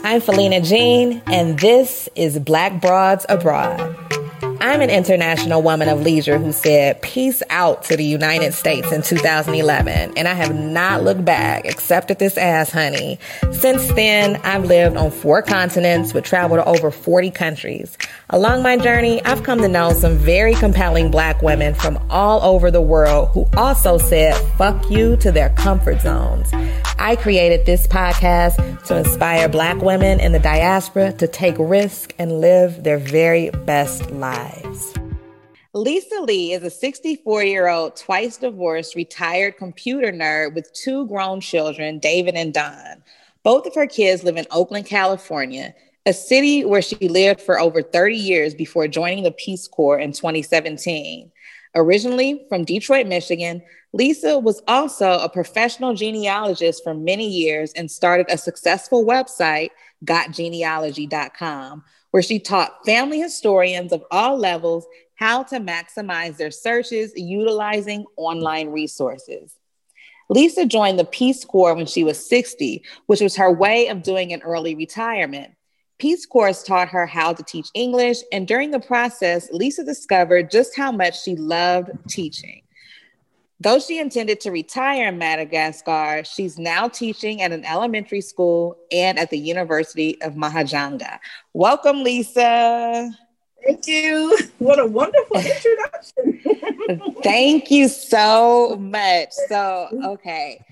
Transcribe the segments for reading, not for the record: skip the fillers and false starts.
I'm Felina Jean, and this is Black Broads Abroad. I'm an international woman of leisure who said peace out to the United States in 2011, and I have not looked back except at this ass, honey. Since then, I've lived on 4 continents with travel to over 40 countries. Along my journey, I've come to know some very compelling Black women from all over the world who also said fuck you to their comfort zones. I created this podcast to inspire Black women in the diaspora to take risks and live their very best lives. Lisa Lee is a 64-year-old, twice divorced, retired computer nerd with 2 grown children, David and Don. Both of her kids live in Oakland, California, a city where she lived for over 30 years before joining the Peace Corps in 2017. Originally from Detroit, Michigan, Lisa was also a professional genealogist for many years and started a successful website, gotgenealogy.com, where she taught family historians of all levels how to maximize their searches utilizing online resources. Lisa joined the Peace Corps when she was 60, which was her way of doing an early retirement. Peace Corps taught her how to teach English, and during the process, Lisa discovered just how much she loved teaching. Though she intended to retire in Madagascar, she's now teaching at an elementary school and at the University of Mahajanga. Welcome, Lisa. Thank you. What a wonderful introduction. Thank you so much. So, okay,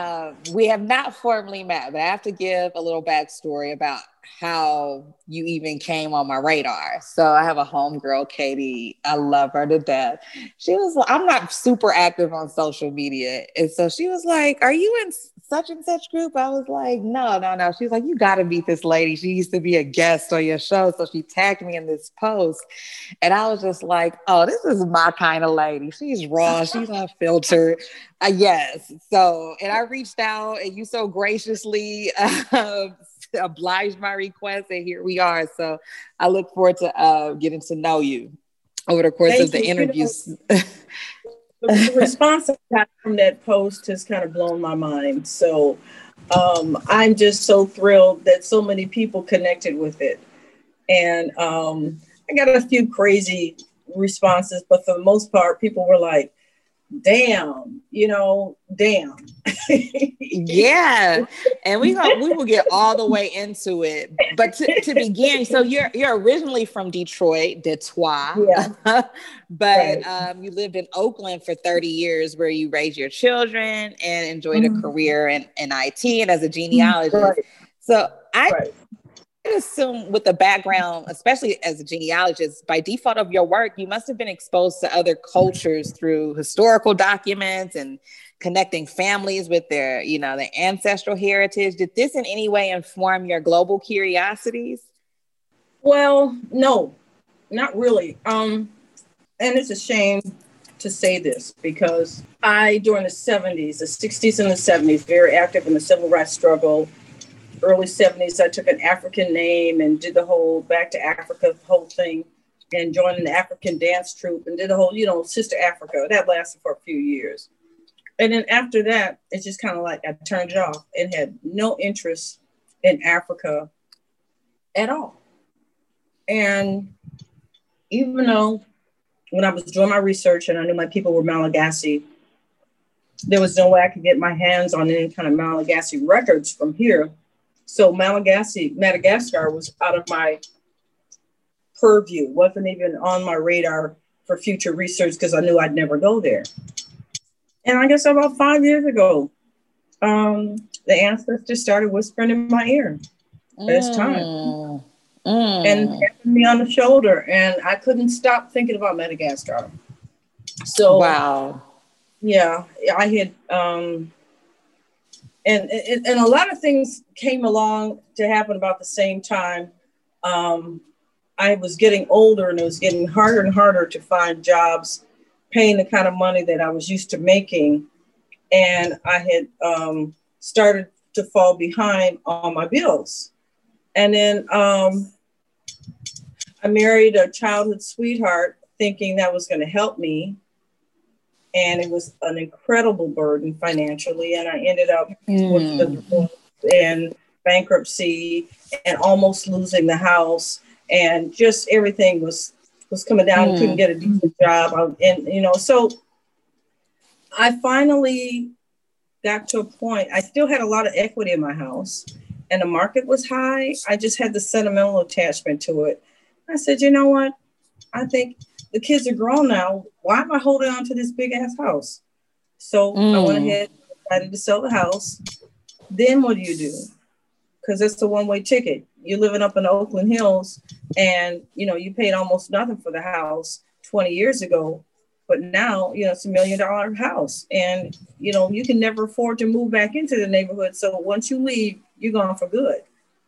we have not formally met, but I have to give a little backstory about how you even came on my radar. So I have a homegirl, Katie. I love her to death. She was like, I'm not super active on social media. And so she was like, are you in such and such group? I was like, no. She's like, you got to meet this lady. She used to be a guest on your show. So she tagged me in this post. And I was just like, oh, this is my kind of lady. She's raw. She's unfiltered. Yes. So, and I reached out and you so graciously obliged my request, and here we are. So I look forward to getting to know you over the course of the interviews. The response I got from that post has kind of blown my mind. So I'm just so thrilled that so many people connected with it. And I got a few crazy responses, but for the most part, people were like, damn. Yeah. And we will get all the way into it. But to begin, so you're originally from Detroit. Yeah. But right. You lived in Oakland for 30 years where you raised your children and enjoyed a career in IT and as a genealogist. Right. So I assume with the background, especially as a genealogist, by default of your work, you must have been exposed to other cultures through historical documents and connecting families with their ancestral heritage. Did this in any way inform your global curiosities? Well, no, not really. And it's a shame to say this because during the 70s, the 60s and the 70s, very active in the civil rights struggle. Early 70s, I took an African name and did the whole Back to Africa whole thing and joined an African dance troupe and did the whole, Sister Africa. That lasted for a few years. And then after that, it's just kind of like I turned it off and had no interest in Africa at all. And even though when I was doing my research and I knew my people were Malagasy, there was no way I could get my hands on any kind of Malagasy records from here. So Madagascar was out of my purview, wasn't even on my radar for future research because I knew I'd never go there. And I guess about 5 years ago, the ancestors started whispering in my ear. It's time. And tapping me on the shoulder. And I couldn't stop thinking about Madagascar. So, wow. Yeah, I had... And a lot of things came along to happen about the same time. I was getting older and it was getting harder and harder to find jobs paying the kind of money that I was used to making. And I had started to fall behind on my bills. And then I married a childhood sweetheart thinking that was going to help me. And it was an incredible burden financially. And I ended up with the divorce and bankruptcy and almost losing the house, and just everything was coming down. Couldn't get a decent job, and so I finally got to a point. I still had a lot of equity in my house, and the market was high. I just had the sentimental attachment to it. I said, you know what? I think the kids are grown now. Why am I holding on to this big ass house? So I went ahead and decided to sell the house. Then what do? Because it's a one-way ticket. You're living up in the Oakland Hills, and you paid almost nothing for the house 20 years ago. But now, it's $1 million house, and, you can never afford to move back into the neighborhood. So once you leave, you're gone for good.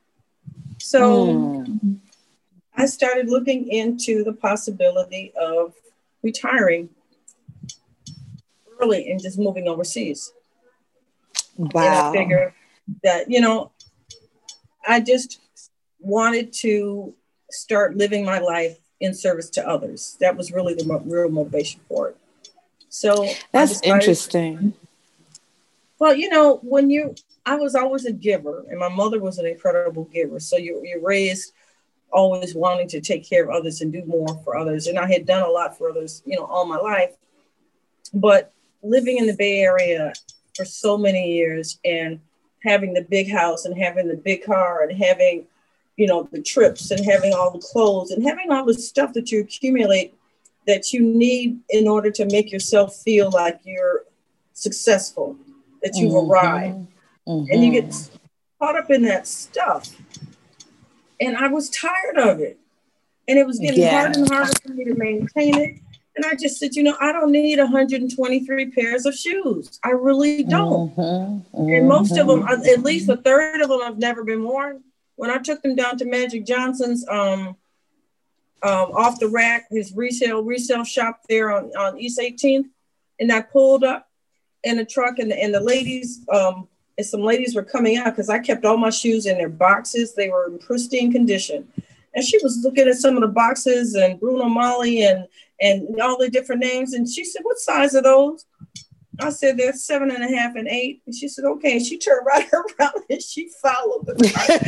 So I started looking into the possibility of retiring early and just moving overseas. Wow. And I figured that, I just wanted to start living my life in service to others. That was really the real motivation for it. So that's interesting. Well, I was always a giver, and my mother was an incredible giver. So you're raised always wanting to take care of others and do more for others. And I had done a lot for others, all my life. But living in the Bay Area for so many years and having the big house and having the big car and having, the trips and having all the clothes and having all the stuff that you accumulate that you need in order to make yourself feel like you're successful, that you've arrived. And you get caught up in that stuff. And I was tired of it. And it was getting harder and harder for me to maintain it. And I just said, I don't need 123 pairs of shoes. I really don't. And most of them, at least a third of them, have never been worn. When I took them down to Magic Johnson's off the rack, his resale shop there on East 18th, and I pulled up in the truck, and the ladies, and some ladies were coming out because I kept all my shoes in their boxes. They were in pristine condition. And she was looking at some of the boxes and Bruno Mali and all the different names. And she said, what size are those? I said, they're 7.5 and 8. And she said, okay. And she turned right around and she followed the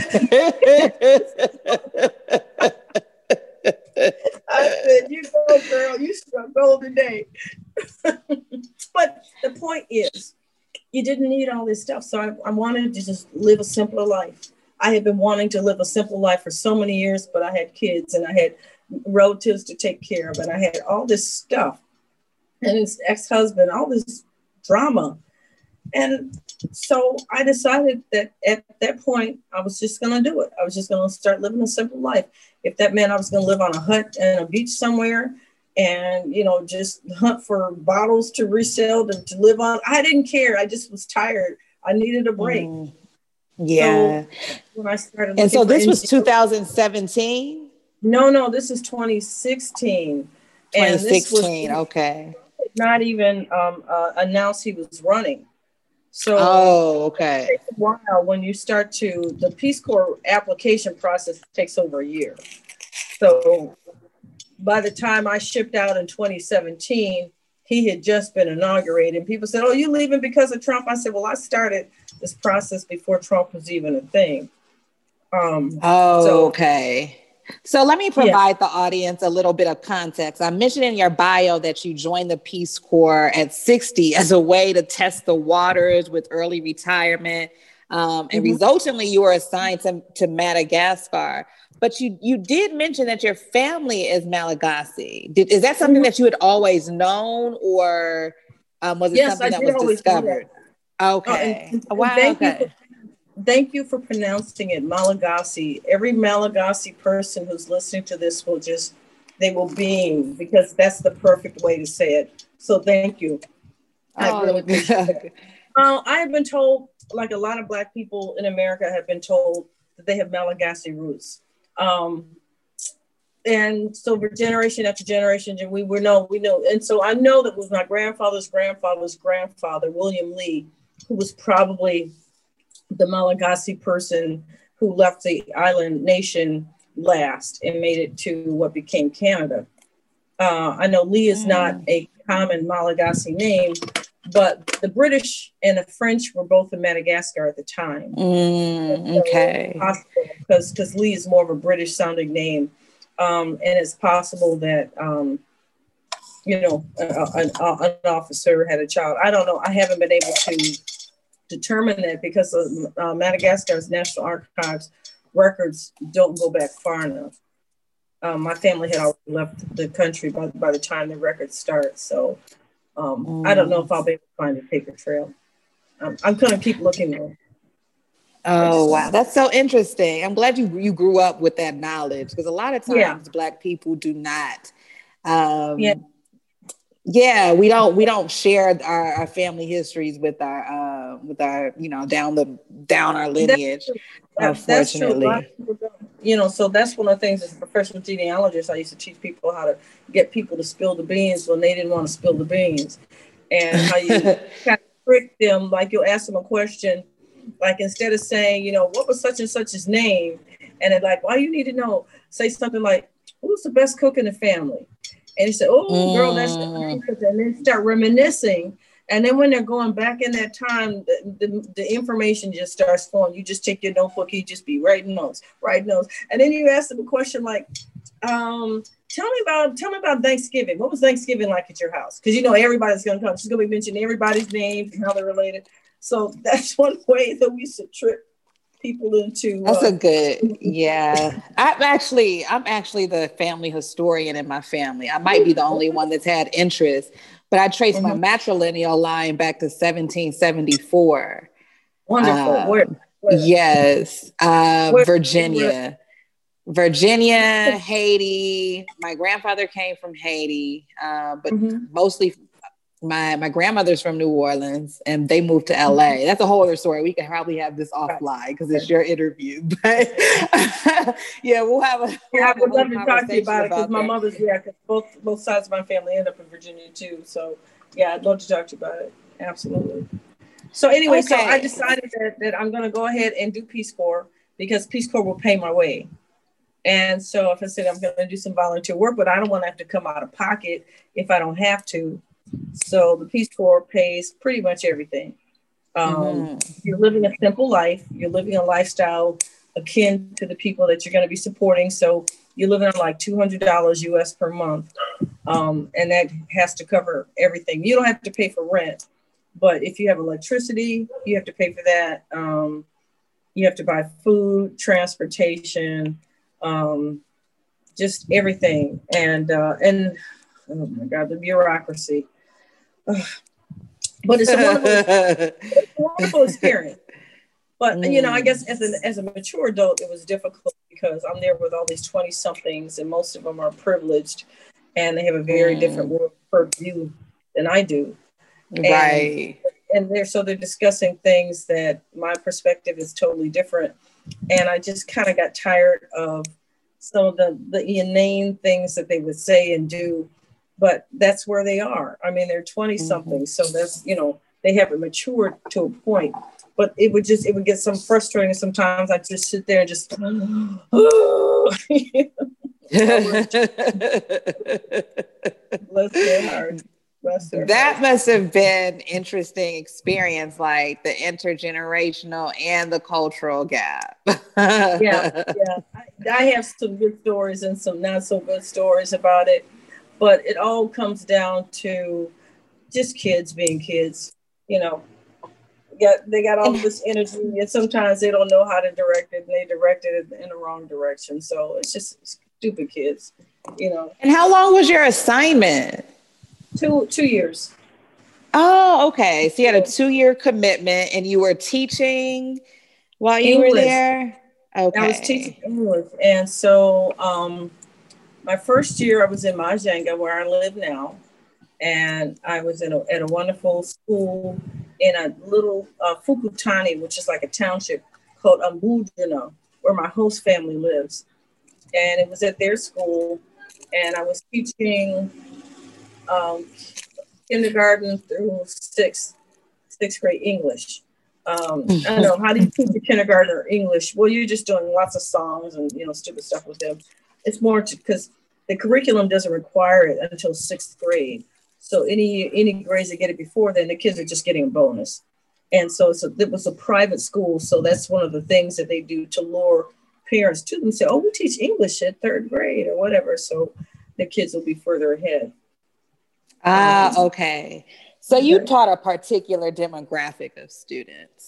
I said, you go, girl. You go today. But the point is, you didn't need all this stuff. So I wanted to just live a simpler life. I had been wanting to live a simple life for so many years, but I had kids and I had relatives to take care of, and I had all this stuff and his ex-husband, all this drama. And so I decided that at that point, I was just going to do it. I was just going to start living a simple life. If that meant I was going to live on a hut and a beach somewhere and, just hunt for bottles to resell to live on, I didn't care. I just was tired. I needed a break. Yeah. So when I started, and so this was 2017? No, this is 2016. 2016, okay. Not even announced he was running. So okay. It takes a while when you start the Peace Corps application process takes over a year. So by the time I shipped out in 2017, he had just been inaugurated. And people said, oh, you leaving because of Trump? I said, well, I started this process before Trump was even a thing. Okay. So let me provide the audience a little bit of context. I mentioned in your bio that you joined the Peace Corps at 60 as a way to test the waters with early retirement. And resultantly, you were assigned to Madagascar. But you did mention that your family is Malagasy. Is that something that you had always known, or was it something that was discovered? Okay. Wow. Thank you for pronouncing it Malagasy. Every Malagasy person who's listening to this they will beam, because that's the perfect way to say it. So thank you. I really appreciate it. I have been told, like a lot of Black people in America have been told, that they have Malagasy roots. And so for generation after generation, we know. And so I know that with my grandfather's grandfather's grandfather, William Lee, who was probably the Malagasy person who left the island nation last and made it to what became Canada. I know Lee is not a common Malagasy name, but the British and the French were both in Madagascar at the time. Okay. Because Lee is more of a British sounding name. And it's possible that, an officer had a child. I don't know. I haven't been able to determine that because of Madagascar's National Archives records don't go back far enough. My family had already left the country by the time the records start. So I don't know if I'll be able to find a paper trail. I'm going to keep looking though. Oh, wow. That's so interesting. I'm glad you grew up with that knowledge, because a lot of times Black people do not. We don't share our family histories with our down our lineage. Unfortunately. That's true. So that's one of the things as a professional genealogist, I used to teach people how to get people to spill the beans when they didn't want to spill the beans, and how you kind of trick them. Like you'll ask them a question, like instead of saying, what was such and such's name, and they're like, why you need to know? Say something like, who's the best cook in the family? And he said, oh, girl, that's the name. And then start reminiscing. And then when they're going back in that time, the information just starts flowing. You just take your notebook, you just be writing notes. And then you ask them a question like, tell me about Thanksgiving. What was Thanksgiving like at your house? Because everybody's gonna come. She's gonna be mentioning everybody's names and how they're related. So that's one way that we should trick people into. That's a good, yeah. I'm actually the family historian in my family. I might be the only one that's had interest, but I trace my matrilineal line back to 1774. Wonderful. Where? Yes. Virginia, Haiti. My grandfather came from Haiti, but mostly my grandmother's from New Orleans, and they moved to LA. That's a whole other story. We can probably have this offline because it's your interview. But we'll have a. I would love to talk to you about it because my mother's because both sides of my family end up in Virginia too. So I'd love to talk to you about it. Absolutely. So anyway, so I decided that I'm going to go ahead and do Peace Corps because Peace Corps will pay my way. And so if I said I'm going to do some volunteer work, but I don't want to have to come out of pocket if I don't have to. So the Peace Corps pays pretty much everything. You're living a simple life. You're living a lifestyle akin to the people that you're going to be supporting. So you're living on like $200 US per month. And that has to cover everything. You don't have to pay for rent, but if you have electricity, you have to pay for that. You have to buy food, transportation, just everything. And oh my God, the bureaucracy. But it's a wonderful experience. But I guess as a mature adult, it was difficult because I'm there with all these 20 somethings, and most of them are privileged, and they have a very different world view than I do. Right. And they're discussing things that my perspective is totally different, and I just kind of got tired of some of the inane things that they would say and do. But that's where they are. I mean, they're 20 something. So that's, they haven't matured to a point, but it would get some frustrating. Sometimes I just sit there and just, bless their heart. That must have been interesting experience, like the intergenerational and the cultural gap. Yeah. I have some good stories and some not so good stories about it. But it all comes down to just kids being kids, They got all this energy, and sometimes they don't know how to direct it, and they direct it in the wrong direction. So it's just stupid kids, And how long was your assignment? 2 years. Oh, okay. So you had a 2-year commitment, and you were teaching while you were there? Okay. I was teaching English, and so my first year, I was in Majanga, where I live now, and I was at a wonderful school in a little Fukutani, which is like a township called Ambujana, where my host family lives. And it was at their school, and I was teaching kindergarten through sixth grade English. I don't know, how do you teach a kindergartner English? Well, you're just doing lots of songs and stupid stuff with them. It's more because the curriculum doesn't require it until 6th grade. So any grades that get it before then, the kids are just getting a bonus. And so it was a private school. So that's one of the things that they do to lure parents to them. Say, oh, we teach English at third grade or whatever. So the kids will be further ahead. Okay. So you taught a particular demographic of students.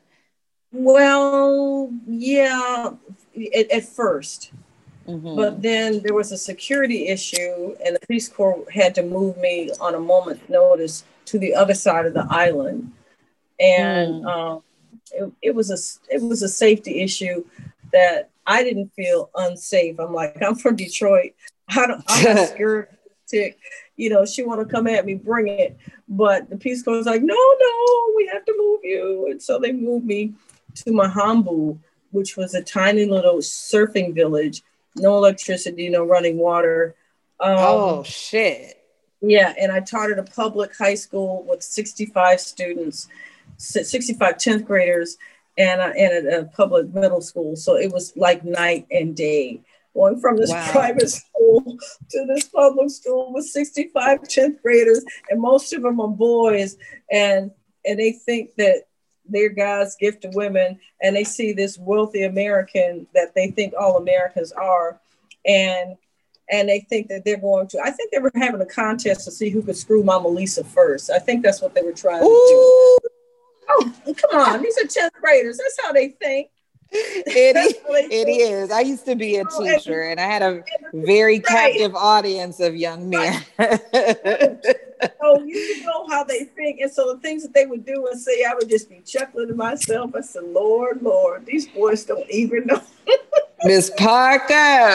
Well, yeah, at first. Mm-hmm. But then there was a security issue, and the Peace Corps had to move me on a moment's notice to the other side of the island. And it was a safety issue that I didn't feel unsafe. I'm like, I'm from Detroit. I'm not scared. You know, she want to come at me, bring it. But the Peace Corps was like, no, we have to move you. And so they moved me to Mahambu, which was a tiny little surfing village. No electricity, no running water. Oh, shit. Yeah, and I taught at a public high school with 65 students, 65 10th graders, and at a public middle school. So it was like night and day. Going from this private school to this public school with 65 10th graders, and most of them are boys, and they think that they're God's gift to women, and they see this wealthy American that they think all Americans are, and they think that they're going to. I think they were having a contest to see who could screw Mama Lisa first. I think that's what they were trying to do. Oh, come on, these are 10th graders. That's how they think. It is. I used to be a teacher, and I had a very captive audience of young men. Oh, you know how they think. And so the things that they would do and say, I would just be chuckling to myself. I said, Lord, these boys don't even know. Miss Parker.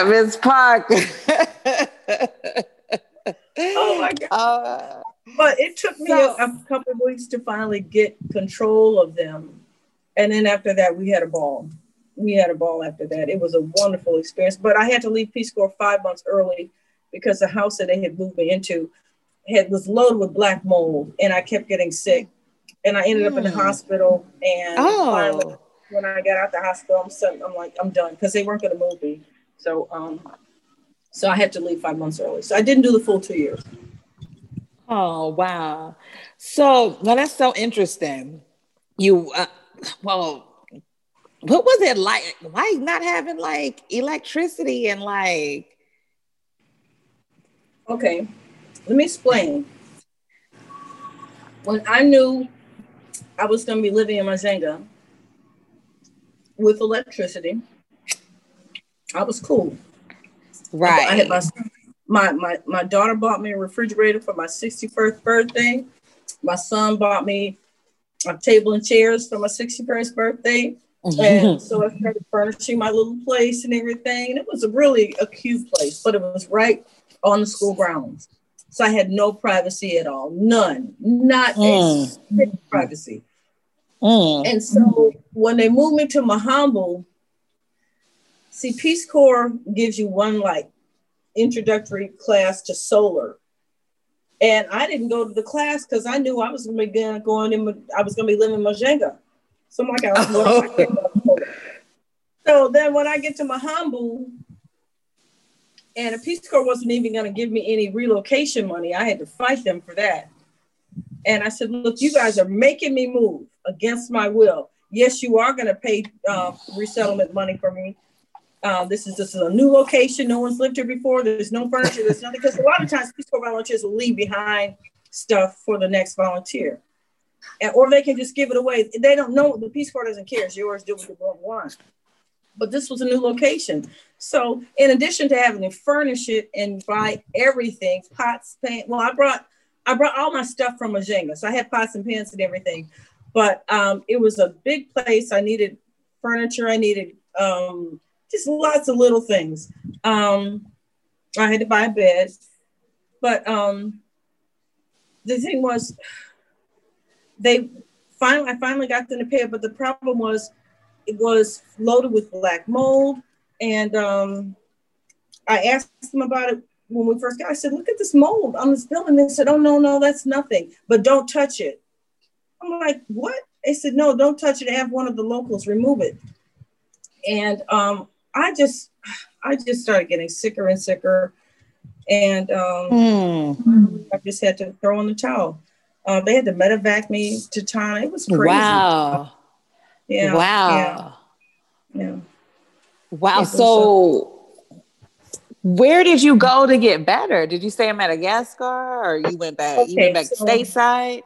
Oh, my God. But it took me a couple of weeks to finally get control of them. And then after that, we had a ball. After that. It was a wonderful experience. But I had to leave Peace Corps 5 months early because the house that they had moved me into was loaded with black mold, and I kept getting sick. And I ended up in the hospital. And finally, when I got out the hospital, I'm like, I'm done, because they weren't going to move me. So I had to leave 5 months early. So I didn't do the full 2 years. Oh, wow. So, well, that's so interesting. You, what was it like? Why not having like electricity and like? Okay, let me explain. When I knew I was going to be living in Mazenga with electricity, I was cool. Right. I had my daughter bought me a refrigerator for my 61st birthday. My son bought me a table and chairs for my 61st birthday. And so I started furnishing my little place and everything. And it was a cute place, but it was right on the school grounds. So I had no privacy at all. None. Not a privacy. And so when they moved me to Mahambu, see, Peace Corps gives you one like introductory class to solar. And I didn't go to the class because I knew I was going to be living in Mazenga. So I'm like, So then when I get to Mahambu, and the Peace Corps wasn't even going to give me any relocation money. I had to fight them for that. And I said, look, you guys are making me move against my will. Yes, you are going to pay resettlement money for me. This is a new location. No one's lived here before. There's no furniture. There's nothing. Because a lot of times Peace Corps volunteers will leave behind stuff for the next volunteer. Or they can just give it away. They don't know. The Peace Corps doesn't care. It's yours. Do what you want. But this was a new location. So in addition to having to furnish it and buy everything, pots, pans, well, I brought all my stuff from Mazenga. So I had pots and pans and everything. But it was a big place. I needed furniture. I needed just lots of little things. I had to buy a bed. But the thing was, I finally got them to pay it. But the problem was, it was loaded with black mold. And I asked them about it when we first got. I said, look at this mold on this building. They said, oh, no, that's nothing. But don't touch it. I'm like, what? They said, no, don't touch it. Have one of the locals remove it. And I just started getting sicker and sicker. And I just had to throw in the towel. They had to medevac me to town. It was crazy. Wow. Yeah. Wow. Yeah. Wow. So where did you go to get better? Did you stay in Madagascar or you went back? Okay, you went back stateside?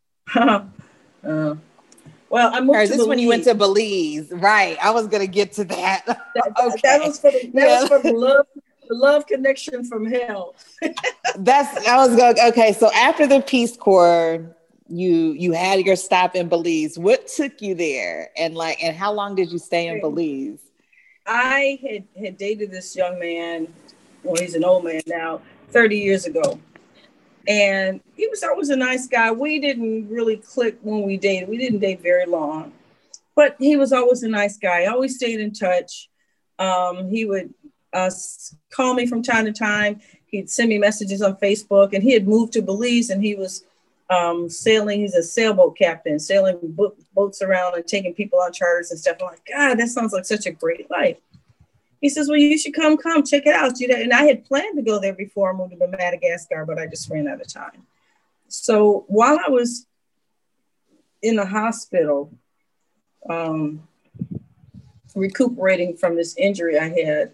Well, I moved or is to this Belize. When you went to Belize? Right. I was gonna get to that. That was for the love connection from hell. Okay. So after the Peace Corps, you had your stop in Belize. What took you there? And how long did you stay in Belize? I had dated this young man. Well, he's an old man now, 30 years ago. And he was always a nice guy. We didn't really click when we dated. We didn't date very long, but he was always a nice guy. I always stayed in touch. He would call me from time to time. He'd send me messages on Facebook, and he had moved to Belize, and he was sailing. He's a sailboat captain, sailing boats around and taking people on charters and stuff. I'm like, God, that sounds like such a great life. He says, well, you should come check it out. And I had planned to go there before I moved to Madagascar, but I just ran out of time. So while I was in the hospital, recuperating from this injury I had,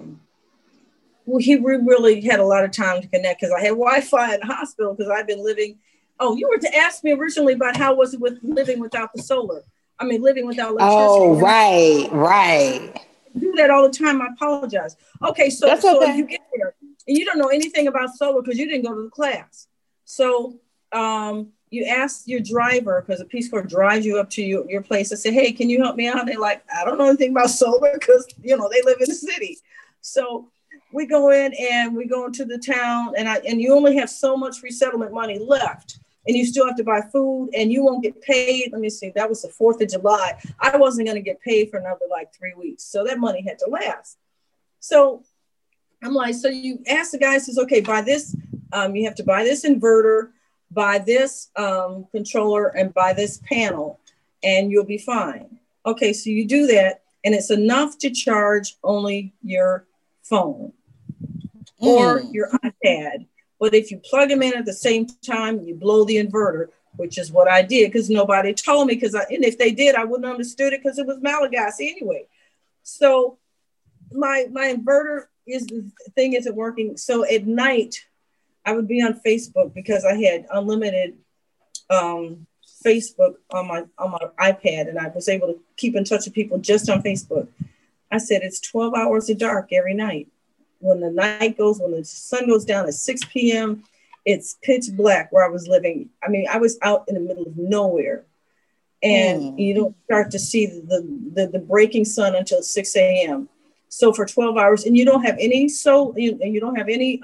we really had a lot of time to connect because I had Wi-Fi in the hospital because I've been living. Oh, you were to ask me originally about how was it with living without the solar. I mean, living without electricity. Oh, right. Do that all the time. I apologize. Okay, so you get there and you don't know anything about solar because you didn't go to the class. So you ask your driver, because the Peace Corps drives you up to your place and say, hey, can you help me out? And they're like, I don't know anything about solar because they live in the city. So we go in and we go into the town and you only have so much resettlement money left. And you still have to buy food and you won't get paid. Let me see, that was the 4th of July. I wasn't going to get paid for another 3 weeks. So that money had to last. So I'm like, so you ask the guy, says, okay, buy this. You have to buy this inverter, buy this controller, and buy this panel, and you'll be fine. Okay, so you do that, and it's enough to charge only your phone or your iPad. But if you plug them in at the same time, you blow the inverter, which is what I did because nobody told me. And if they did, I wouldn't have understood it because it was Malagasy anyway. So my inverter thing isn't working. So at night, I would be on Facebook because I had unlimited Facebook on my iPad, and I was able to keep in touch with people just on Facebook. I said it's 12 hours of dark every night. When the sun goes down at 6 p.m., it's pitch black where I was living. I mean, I was out in the middle of nowhere, and you don't start to see the breaking sun until 6 a.m. So for 12 hours, and you don't have any you don't have any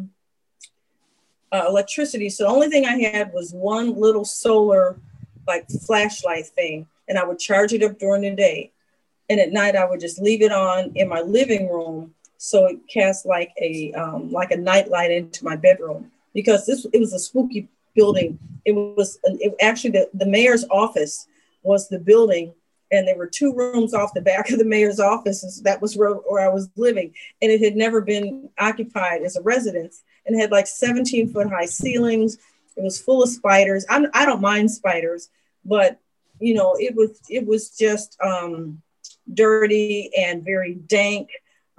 electricity. So the only thing I had was one little solar flashlight thing, and I would charge it up during the day, and at night I would just leave it on in my living room. So it cast like a night light into my bedroom because it was a spooky building. Actually the mayor's office was the building, and there were 2 rooms off the back of the mayor's office. And so that was where I was living, and it had never been occupied as a residence, and it had 17-foot high ceilings. It was full of spiders. I don't mind spiders, but it was just dirty and very dank.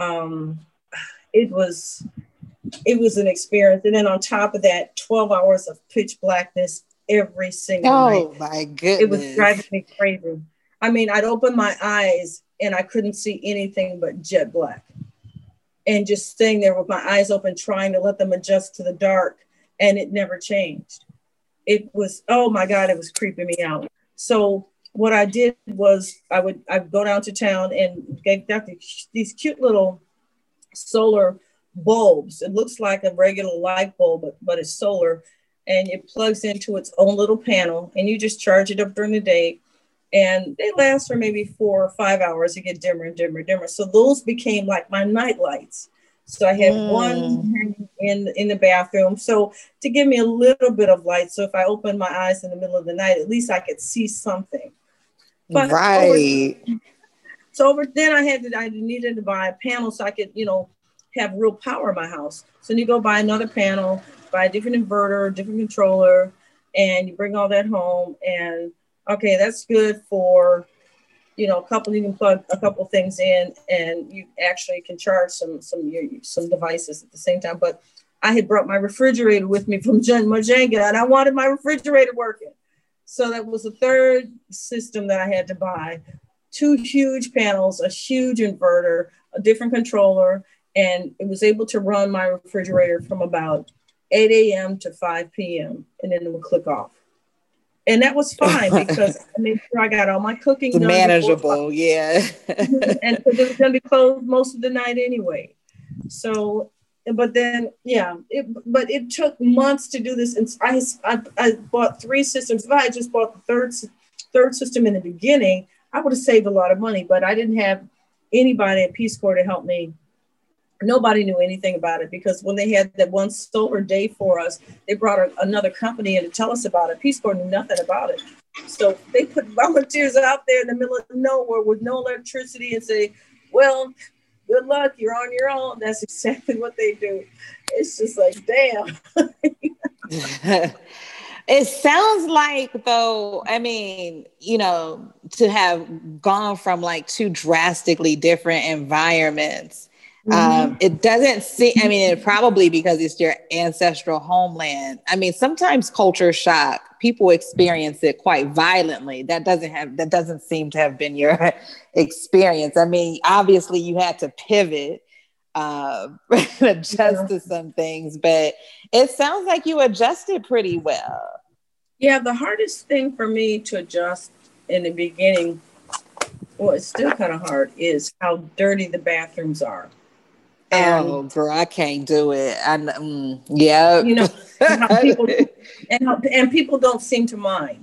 It was an experience. And then on top of that, 12 hours of pitch blackness every single night. Oh my goodness. It was driving me crazy. I mean, I'd open my eyes and I couldn't see anything but jet black. And just staying there with my eyes open, trying to let them adjust to the dark. And it never changed. It was, oh my God, it was creeping me out. So what I did was I'd go down to town and got these cute little solar bulbs. It looks like a regular light bulb, but it's solar, and it plugs into its own little panel, and you just charge it up during the day, and they last for maybe 4 or 5 hours. It get dimmer and dimmer and dimmer. So those became like my night lights. So I had one in the bathroom, so to give me a little bit of light. So if I opened my eyes in the middle of the night, at least I could see something. But right. Then I needed to buy a panel so I could, have real power in my house. So you go buy another panel, buy a different inverter, different controller, and you bring all that home. And okay, that's good for, you know, you can plug a couple things in, and you actually can charge some devices at the same time. But I had brought my refrigerator with me from Mojanga, and I wanted my refrigerator working. So that was the third system that I had to buy. 2 huge panels, a huge inverter, a different controller, and it was able to run my refrigerator from about 8 a.m. to 5 p.m. and then it would click off. And that was fine because I made sure I got all my cooking done. Manageable, yeah. And because it was going to be closed most of the night anyway. So, but then, yeah, it took months to do this. And I bought 3 systems. If I had just bought the third system in the beginning, I would have saved a lot of money, but I didn't have anybody at Peace Corps to help me. Nobody knew anything about it because when they had that one solar day for us, they brought another company in to tell us about it. Peace Corps knew nothing about it. So they put volunteers out there in the middle of nowhere with no electricity and say, well, good luck, you're on your own. That's exactly what they do. It's just like, damn. It sounds like, though, I mean, you know, to have gone from like 2 drastically different environments, it doesn't seem, I mean, it probably because it's your ancestral homeland. I mean, sometimes culture shock, people experience it quite violently. That doesn't seem to have been your experience. I mean, obviously you had to pivot, adjust to some things, but it sounds like you adjusted pretty well. Yeah, the hardest thing for me to adjust in the beginning, well, it's still kind of hard, is how dirty the bathrooms are. Oh, girl, I can't do it. Yeah, you know, and people don't seem to mind.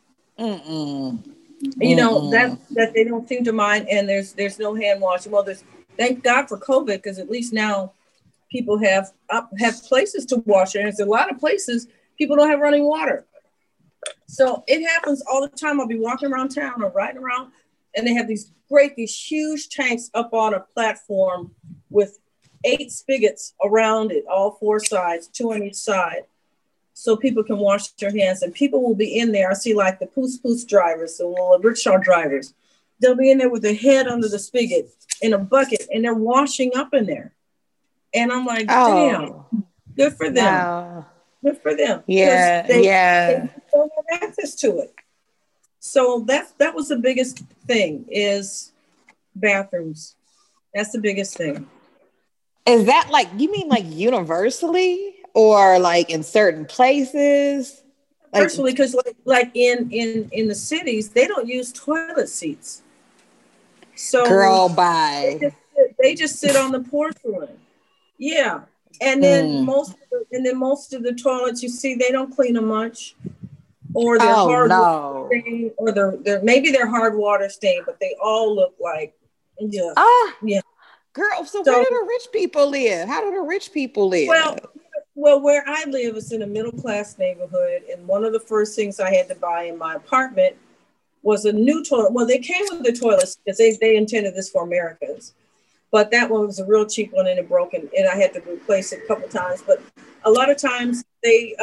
You know that they don't seem to mind, and there's no hand washing. Well, thank God for COVID, because at least now people have places to wash, and there's a lot of places people don't have running water. So it happens all the time. I'll be walking around town or riding around, and they have these huge tanks up on a platform with 8 spigots around it, all 4 sides, 2 on each side, so people can wash their hands. And people will be in there. I see like the Poos drivers, the rickshaw drivers. They'll be in there with their head under the spigot in a bucket, and they're washing up in there. And I'm like, damn, good for them. Wow. Good for them. Yeah, they don't have access to it. So that was the biggest thing, is bathrooms. That's the biggest thing. Is that like, you mean like universally, or like in certain places? Personally, because like in the cities, they don't use toilet seats. So girl, bye. They just sit on the porcelain. Yeah. And then most of the toilets you see, they don't clean them much, or they're water stained, or they're hard water stained, but they all look like yeah. Girl, so where do the rich people live? How do the rich people live? Well, where I live is in a middle class neighborhood, and one of the first things I had to buy in my apartment was a new toilet. Well, they came with the toilets because they intended this for Americans. But that one was a real cheap one, and it broke, and I had to replace it a couple times. But a lot of times I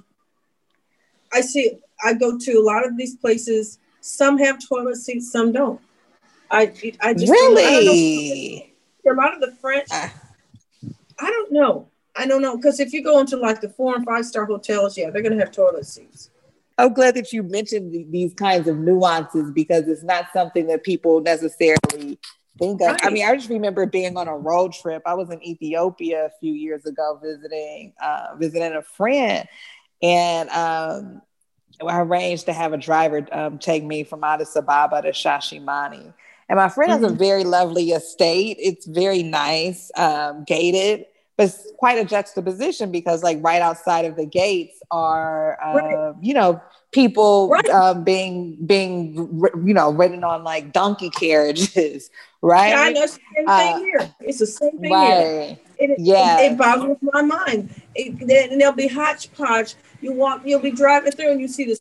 go to a lot of these places. Some have toilet seats, some don't. I just really. A lot of the French, I don't know. Because if you go into like the 4- and 5-star hotels, yeah, they're going to have toilet seats. I'm glad that you mentioned these kinds of nuances, because it's not something that people necessarily think of. Right. I mean, I just remember being on a road trip. I was in Ethiopia a few years ago visiting a friend, and I arranged to have a driver take me from Addis Ababa to Shashimani. And my friend has a very lovely estate. It's very nice, gated, but it's quite a juxtaposition, because like right outside of the gates are, people being ridden on like donkey carriages, right? Yeah, I know. It's the same thing here. It's the same thing here. It boggles my mind. And there'll be hodgepodge. You'll be driving through and you see this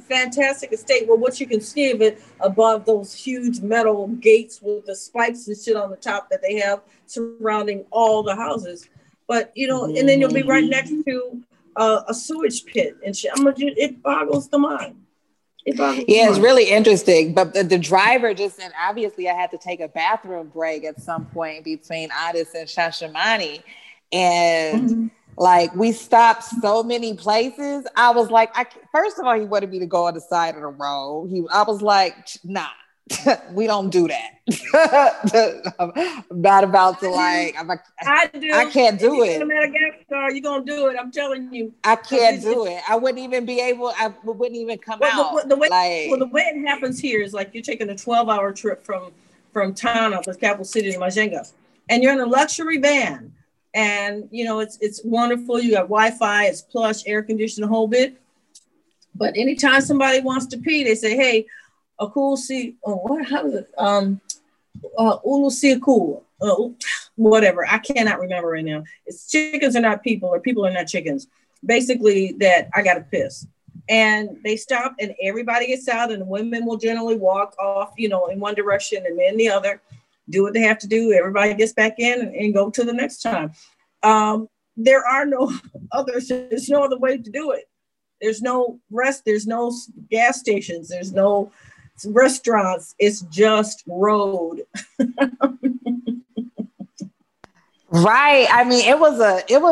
fantastic estate. Well, what you can see of it above those huge metal gates with the spikes and shit on the top that they have surrounding all the houses. But, you know, and then you'll be right next to a sewage pit and shit. It boggles the mind. It's really interesting. But the driver just said, obviously, I had to take a bathroom break at some point between Addis and Shashamane. And like, we stopped so many places. I was like, first of all, he wanted me to go on the side of the road. I was like, nah. We don't do that. I'm not about to like. I do. I can't do it. In Madagascar, you're gonna do it. I'm telling you. I can't do it. I wouldn't even be able. I wouldn't even come out. The way it happens here is like you're taking a 12-hour trip from Tana, the capital city, to Majenga, and you're in a luxury van, and you know it's wonderful. You got Wi-Fi, it's plush, air conditioned, the whole bit. But anytime somebody wants to pee, they say, "Hey, a cool see, how is it? Ulu see cool, whatever. I cannot remember right now. It's chickens are not people, or people are not chickens. Basically, that I got to piss, and they stop, and everybody gets out, and the women will generally walk off, you know, in one direction, and then the other, do what they have to do. Everybody gets back in and go to the next time. There are no others. There's no other way to do it. There's no rest. There's no gas stations. There's no restaurants. It's just road. Right. I mean, it was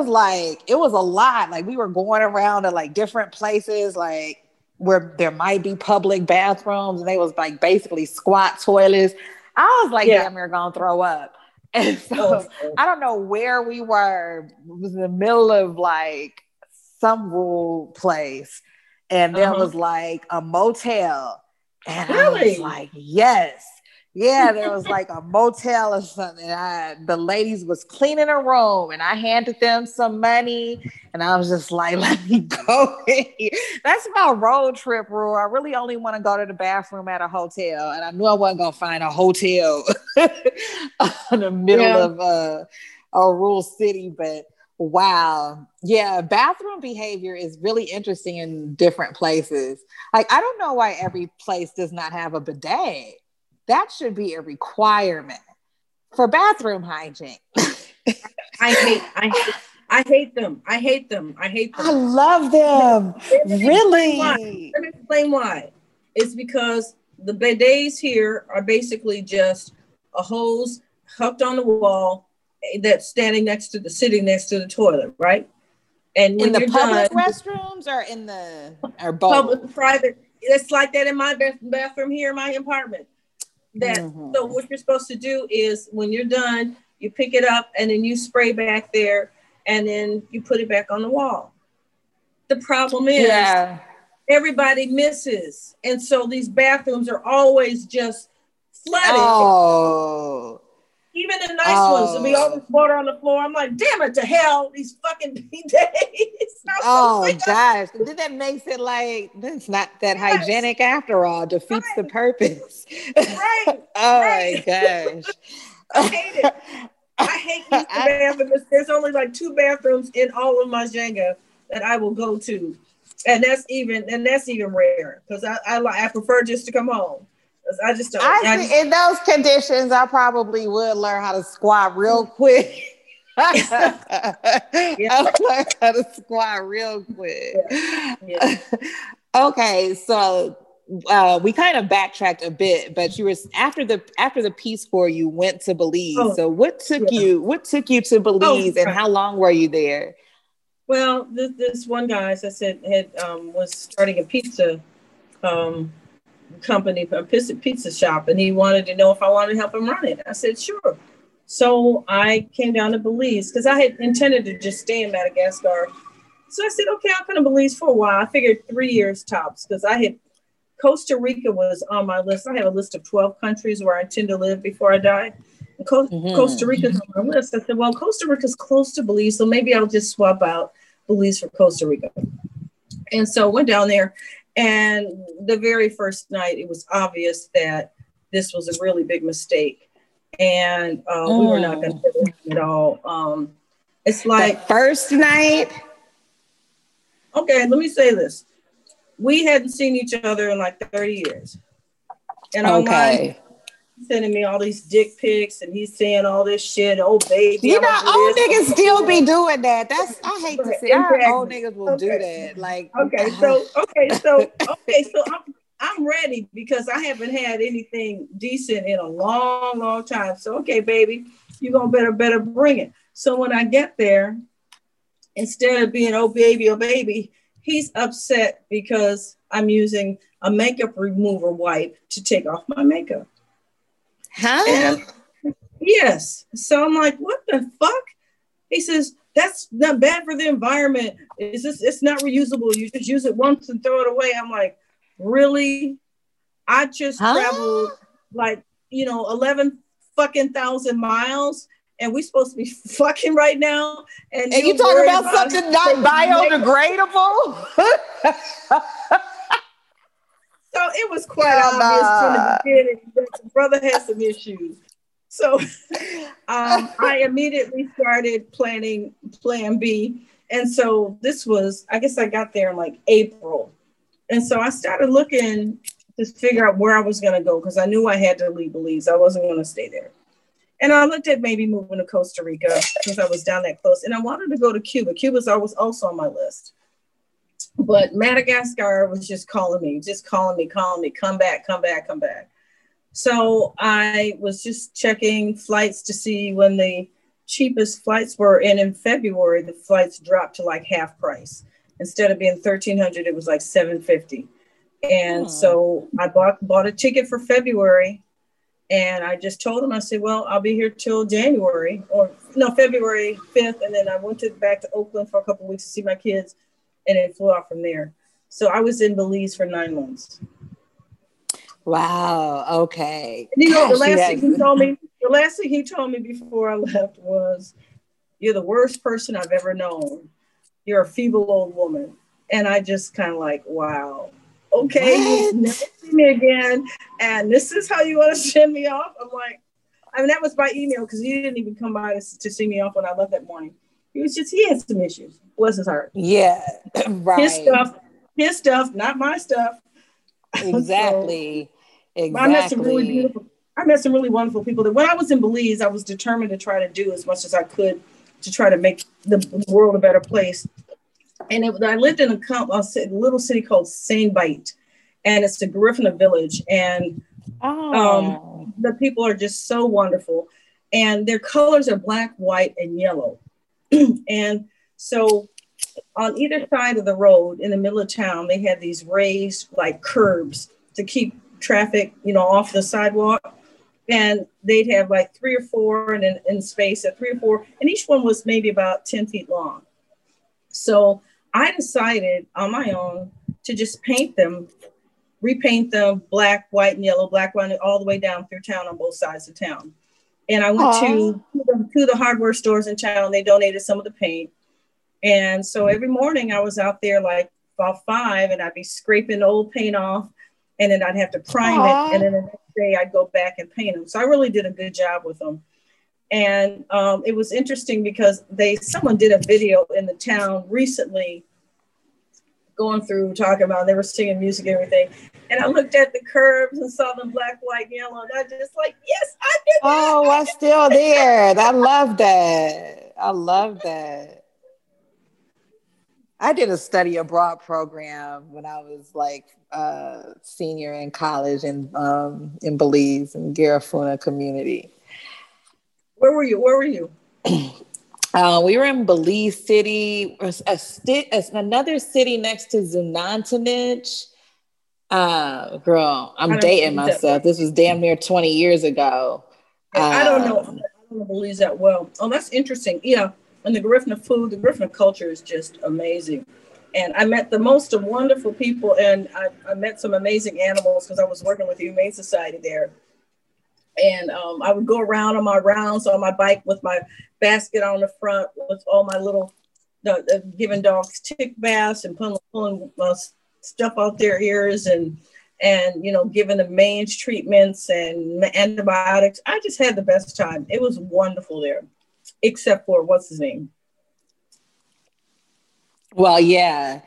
a lot. Like, we were going around to like different places, like where there might be public bathrooms, and they was like basically squat toilets. I was like, damn, we're gonna throw up. And so I don't know where we were. It was in the middle of like some rural place, and there was like a motel. And I was like, yes. Yeah, there was like a motel or something. The ladies was cleaning a room, and I handed them some money, and I was just like, let me go. That's my road trip rule. I really only want to go to the bathroom at a hotel, and I knew I wasn't going to find a hotel in the middle of a rural city, but wow. Yeah, bathroom behavior is really interesting in different places. Like, I don't know why every place does not have a bidet. That should be a requirement for bathroom hygiene. I hate them. I love them. Really? Let me explain why. It's because the bidets here are basically just a hose hooked on the wall that's sitting next to the toilet, right? And when in the public restrooms, or in the both? Public, private. It's like that in my bathroom here in my apartment. So what you're supposed to do is, when you're done, you pick it up and then you spray back there, and then you put it back on the wall. The problem is everybody misses, and so these bathrooms are always just flooded. Oh. Even the nice ones, there'll be all this water on the floor. I'm like, damn it to hell, these fucking bidets. Oh gosh, then that makes it like it's not that hygienic after all. Defeats the purpose. Right. My gosh. I hate it. I hate these bathrooms. There's only like 2 bathrooms in all of Majenga that I will go to, and that's even rare, because I prefer just to come home. I just don't. In those conditions, I probably would learn how to squat real quick. I'll learn how to squat real quick. Okay, so we kind of backtracked a bit, but you were after the Peace Corps, you went to Belize. So what took you to Belize, and how long were you there? Well, this one guy, as I said, was starting a pizza company, a pizza shop, and he wanted to know if I wanted to help him run it. I said, sure. So I came down to Belize because I had intended to just stay in Madagascar. So I said, okay, I'll come to Belize for a while. I figured 3 years tops, because Costa Rica was on my list. I have a list of 12 countries where I intend to live before I die. And Costa Rica's on my list. I said, well, Costa Rica's close to Belize, so maybe I'll just swap out Belize for Costa Rica. And so went down there. And the very first night, it was obvious that this was a really big mistake. And we were not going to fit in at all. It's like... The first night? Okay, let me say this. we hadn't seen each other in like 30 years. And online, sending me all these dick pics, and he's saying all this shit. Oh, baby, you know, old niggas still be doing that. That's I hate to see our old niggas will do that. Like, so I'm ready because I haven't had anything decent in a long, long time. So okay, baby, you gonna better bring it. So when I get there, instead of being oh baby, he's upset because I'm using a makeup remover wipe to take off my makeup. Huh? And yes. So I'm like, what the fuck? He says, that's not bad for the environment. It's not reusable. You just use it once and throw it away. I'm like, really? I just traveled like, 11 fucking thousand miles, and we supposed to be fucking right now. And you talking about something not biodegradable? So it was quite obvious from the beginning that the brother had some issues. So I immediately started planning Plan B. And so this was, I guess I got there in like April. And so I started looking to figure out where I was going to go because I knew I had to leave Belize. I wasn't going to stay there. And I looked at maybe moving to Costa Rica since I was down that close. And I wanted to go to Cuba. Cuba's always also on my list. But Madagascar was just calling me, come back. So I was just checking flights to see when the cheapest flights were. And in February, the flights dropped to like half price. Instead of being $1,300, it was like $750. And so I bought a ticket for February. And I just told him, I said, well, I'll be here till February 5th. And then I went back to Oakland for a couple of weeks to see my kids. And then flew out from there. So I was in Belize for 9 months. Wow. Okay. And the last thing he told me before I left was, you're the worst person I've ever known. You're a feeble old woman. And I just kind of like, wow. Okay, you'll never see me again. And this is how you want to send me off? I'm like, that was by email because he didn't even come by to see me off when I left that morning. He had some issues. Bless his heart. Yeah, right. His stuff, not my stuff. Exactly. Exactly. I met some really wonderful people that when I was in Belize, I was determined to try to do as much as I could to try to make the world a better place. And I lived in a little city called Saint-Bite, and it's the Garifuna village. And the people are just so wonderful. And their colors are black, white, and yellow. And so on either side of the road in the middle of town, they had these raised like curbs to keep traffic, off the sidewalk. And they'd have like 3 or 4 and in space at 3 or 4. And each one was maybe about 10 feet long. So I decided on my own to just repaint them black, white, and yellow, black, white, all the way down through town on both sides of town. And I went to the hardware stores in town. They donated some of the paint. And so every morning I was out there like about 5 and I'd be scraping old paint off and then I'd have to prime it. And then the next day I'd go back and paint them. So I really did a good job with them. And it was interesting because someone did a video in the town recently going through talking about, they were singing music and everything. And I looked at the curbs and saw them black, white, and yellow. And I just like, yes, I did that. Oh, I'm still there. I love that. I did a study abroad program when I was like senior in college in Belize in Garifuna community. Where were you? We were in Belize City, another city next to Zunantanich. Girl, I'm dating myself. This was damn near 20 years ago. I don't know Belize that well. Oh, that's interesting. Yeah, and the Garifuna food, the Garifuna culture is just amazing. And I met the most wonderful people, and I met some amazing animals because I was working with the Humane Society there. And I would go around on my rounds on my bike with my basket on the front with all my little, giving dogs tick baths and pulling stuff out their ears and giving them mange treatments and antibiotics. I just had the best time. It was wonderful there, except for what's his name? Well, yeah.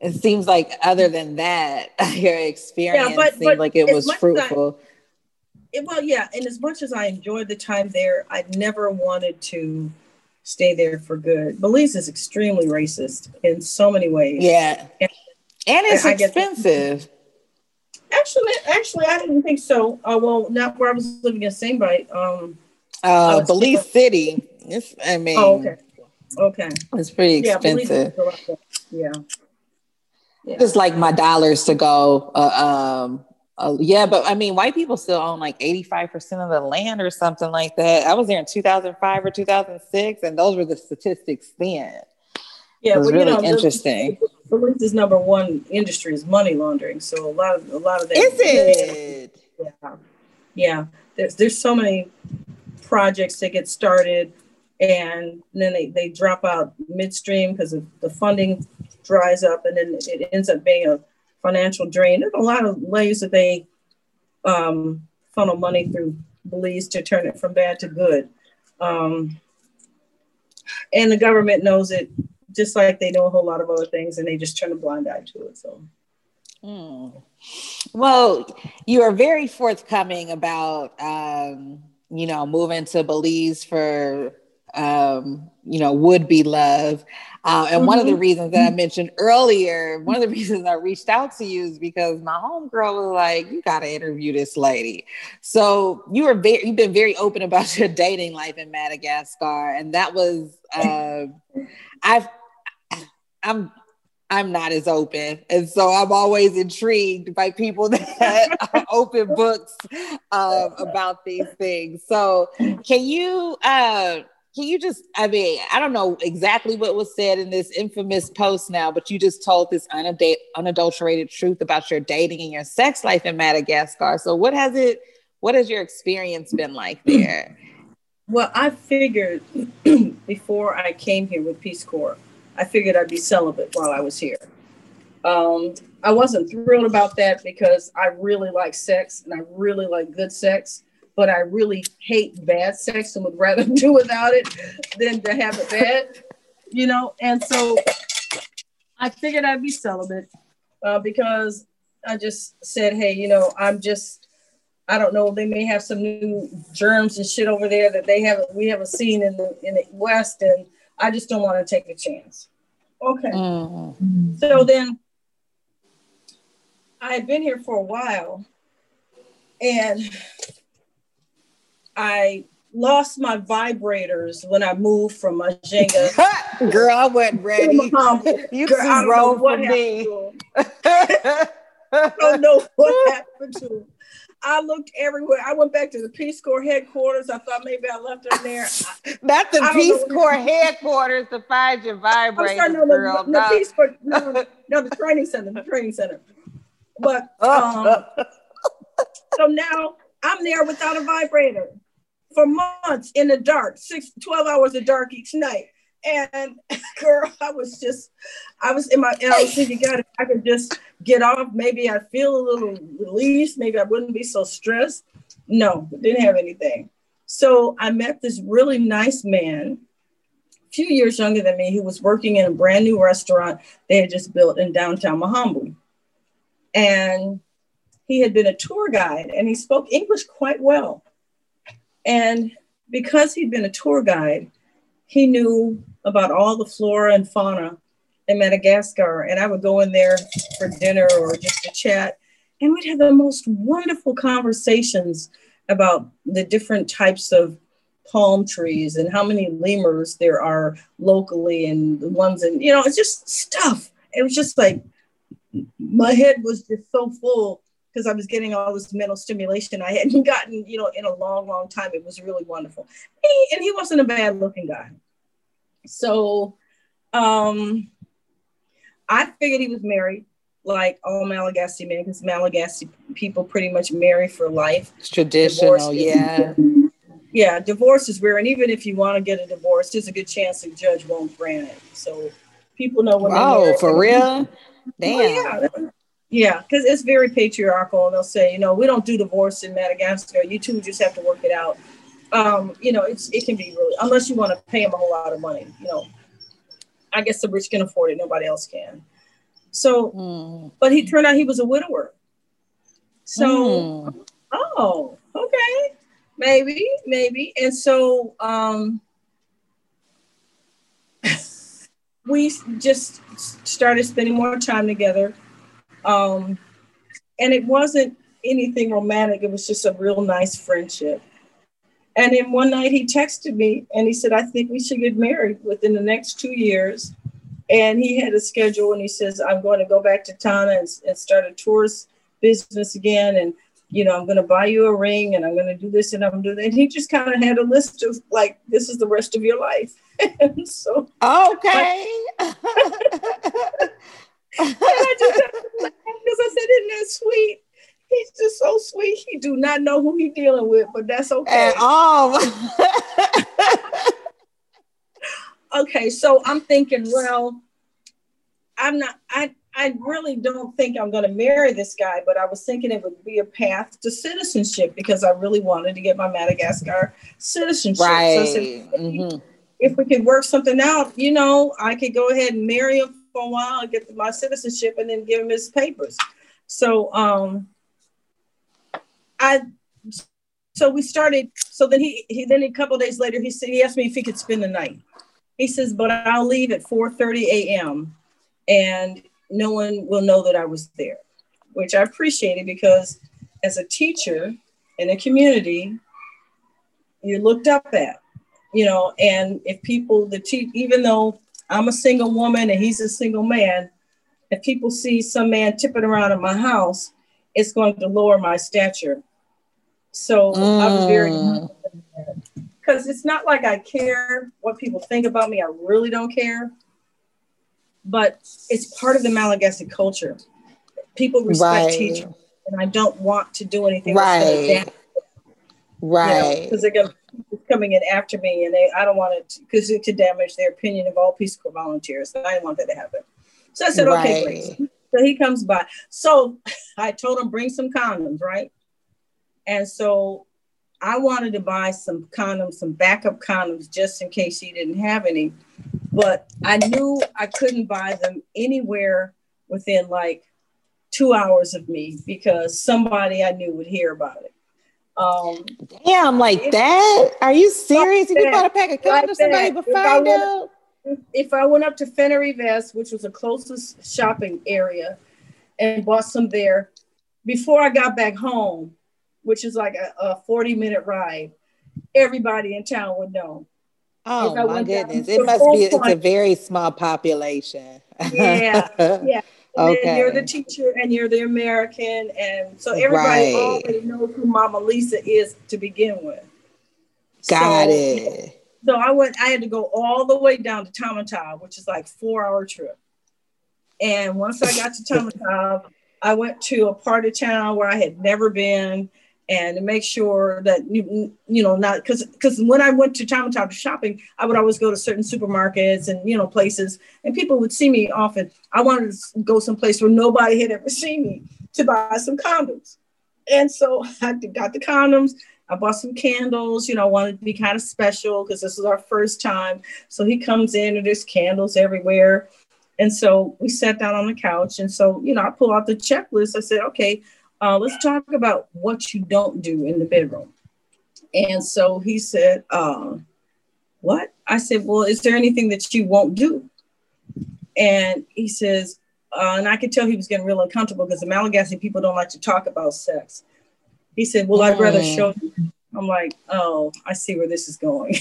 It seems like other than that, your experience but seemed like it was fruitful. And as much as I enjoyed the time there, I never wanted to stay there for good. Belize is extremely racist in so many ways. Yeah. And it's expensive. Actually, I didn't think so. Well, not where I was living in St. Bite. Belize City. Okay. It's pretty expensive. Yeah. It's like my dollars to go. But I mean, white people still own like 85% of the land or something like that. I was there in 2005 or 2006, and those were the statistics then. Yeah, it was really interesting. Belize's number one industry is money laundering, so a lot of that. Is it? Yeah. There's so many projects that get started, and then they drop out midstream because the funding dries up, and then it ends up being a financial drain. There's a lot of ways that they funnel money through Belize to turn it from bad to good, and the government knows it, just like they know a whole lot of other things, and they just turn a blind eye to it. So, well, you are very forthcoming about moving to Belize for would-be love. And one of the reasons that I mentioned earlier, one of the reasons I reached out to you is because my homegirl was like, you got to interview this lady. So you've been very open about your dating life in Madagascar. And that was, I'm not as open. And so I'm always intrigued by people that are open books about these things. So can you just, I mean, I don't know exactly what was said in this infamous post now, but you just told this unadulterated truth about your dating and your sex life in Madagascar. So what has your experience been like there? Well, I figured before I came here with Peace Corps, I figured I'd be celibate while I was here. I wasn't thrilled about that because I really like sex and I really like good sex, but I really hate bad sex and would rather do without it than to have it bad, And so I figured I'd be celibate because I just said, hey, I don't know, they may have some new germs and shit over there that we haven't seen in the West, and I just don't want to take a chance. Okay. Mm-hmm. So then I had been here for a while, and I lost my vibrators when I moved from Majenga. Girl, I wasn't ready. You too wrong for me. I don't know what happened to them. I looked everywhere. I went back to the Peace Corps headquarters. I thought maybe I left them there. Not the Peace Corps headquarters to find your vibrators, girl. The Peace Corps, the training center. But so now I'm there without a vibrator for months in the dark, 12 hours of dark each night. And girl, I was thinking, God, if I could just get off, maybe I'd feel a little released. Maybe I wouldn't be so stressed. No, didn't have anything. So I met this really nice man, a few years younger than me, who was working in a brand new restaurant they had just built in downtown Mahambu. And he had been a tour guide and he spoke English quite well. And because he'd been a tour guide, he knew about all the flora and fauna in Madagascar. And I would go in there for dinner or just to chat. And we'd have the most wonderful conversations about the different types of palm trees and how many lemurs there are locally and the ones in, it's just stuff. It was just like, my head was just so full because I was getting all this mental stimulation I hadn't gotten, in a long, long time. It was really wonderful. And he wasn't a bad looking guy. So I figured he was married, like all Malagasy men, because Malagasy people pretty much marry for life. It's traditional, Yeah, divorce is rare. And even if you want to get a divorce, there's a good chance the judge won't grant it. So people know when they're for real? Damn. Oh, yeah, because it's very patriarchal. And they'll say, we don't do divorce in Madagascar. You two just have to work it out. It can be really, unless you want to pay them a whole lot of money, I guess the rich can afford it. Nobody else can. So, but he turned out he was a widower. So, oh, okay, maybe. And so, we just started spending more time together. And it wasn't anything romantic. It was just a real nice friendship. And then one night he texted me and he said, I think we should get married within the next 2 years. And he had a schedule and he says, I'm going to go back to Tana and start a tourist business again. And, I'm going to buy you a ring and I'm going to do this and I'm going to do that. And he just kind of had a list of like, this is the rest of your life. And so. Okay. And I just because I said, isn't that sweet? He's just so sweet. He do not know who he's dealing with, but that's okay. At all. Okay, so I'm thinking, well, I really don't think I'm going to marry this guy, but I was thinking it would be a path to citizenship because I really wanted to get my Madagascar citizenship. Right. So I said, if we could work something out, I could go ahead and marry him for a while and get my citizenship and then give him his papers. So, so we started. So then he then a couple of days later, he asked me if he could spend the night. He says, but I'll leave at 4:30 a.m. and no one will know that I was there, which I appreciated because as a teacher in a community, you're looked up at, and if people, even though I'm a single woman and he's a single man, if people see some man tipping around in my house, it's going to lower my stature. So I was very, because it's not like I care what people think about me. I really don't care. But it's part of the Malagasy culture. People respect teachers, and I don't want to do anything that's right. Because they're going to coming in after me, and I don't want it because it could damage their opinion of all Peace Corps volunteers. So I didn't want that to happen. So I said, okay, great. So he comes by. So I told him, bring some condoms, right? And so I wanted to buy some condoms, some backup condoms, just in case he didn't have any. But I knew I couldn't buy them anywhere within like 2 hours of me because somebody I knew would hear about it. Damn, like that? Are you serious? If you bought a pack of condoms, somebody would find out? If I went up to Fenerives, which was the closest shopping area, and bought some there, before I got back home, which is like a 40-minute ride, everybody in town would know. Oh my goodness. It must be, it's a very small population. Yeah. Okay. Then you're the teacher and you're the American. And so everybody already knows who Mama Lisa is to begin with. Got it. So I had to go all the way down to Tamatave, which is like 4-hour trip. And once I got to Tamatave, I went to a part of town where I had never been, and to make sure that, not because when I went to Tamatave shopping, I would always go to certain supermarkets and, places, and people would see me often. I wanted to go someplace where nobody had ever seen me to buy some condoms. And so I got the condoms. I bought some candles, I wanted to be kind of special because this was our first time. So he comes in and there's candles everywhere. And so we sat down on the couch. And so, I pull out the checklist. I said, okay, let's talk about what you don't do in the bedroom. And so he said, what? I said, well, is there anything that you won't do? And he says, and I could tell he was getting real uncomfortable because the Malagasy people don't like to talk about sex. He said, well, I'd rather show you. I'm like, oh, I see where this is going.